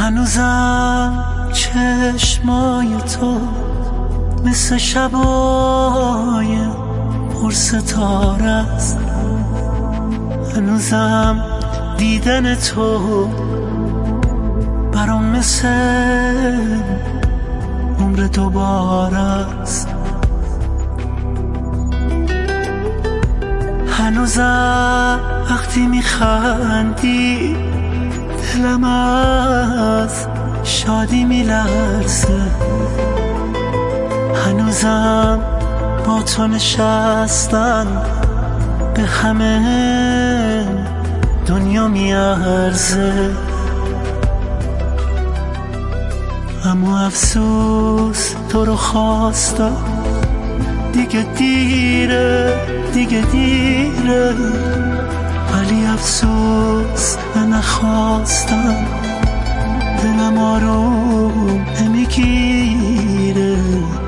هنوزم چشمای تو مثل شبای پر ستاره است. هنوزم دیدن تو برام مثل عمر دوباره است. هنوزم وقتی میخندی دلم از شادی میلرزه. هنوزم با تو نشستن به همه دنیا میارزه. اما افسوس تو رو خواستم، دیگه دیره دیگه دیره. ولی افسوس من نخواستم، دلم آروم نمیگیره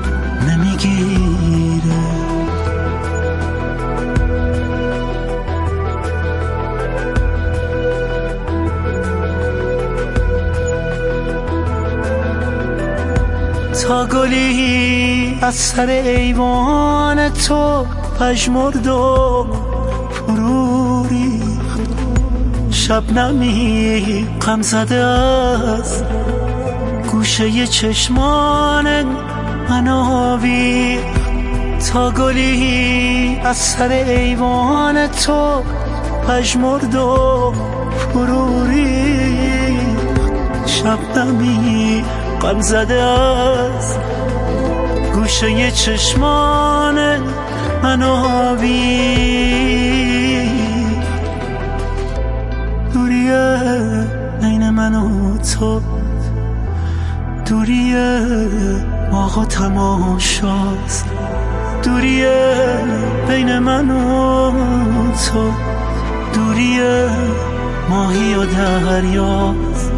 نمیگیره. تا گلی از سر ایوان تو پژمرد و فرو ریخت. شبنمی غم زده از گوشه چشمان من آویخت. تا گلی از سر ایوان تو پژمرد و فرو ریخت. شبنمی غم زده از گوشه چشمان من آویخت. دوریه بین من و تو، دوریه باغ و تماشاست. دوریه بین من و تو، دوریه ماهی و دریاست.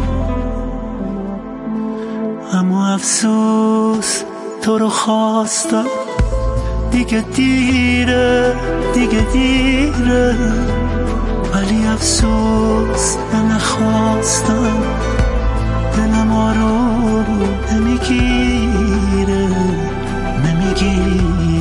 اما افسوس تو رو خواستم، دیگه دیره دیگه دیره. ولی افسوس من نخواستم، دلم آروم نمیگیره نمیگیره.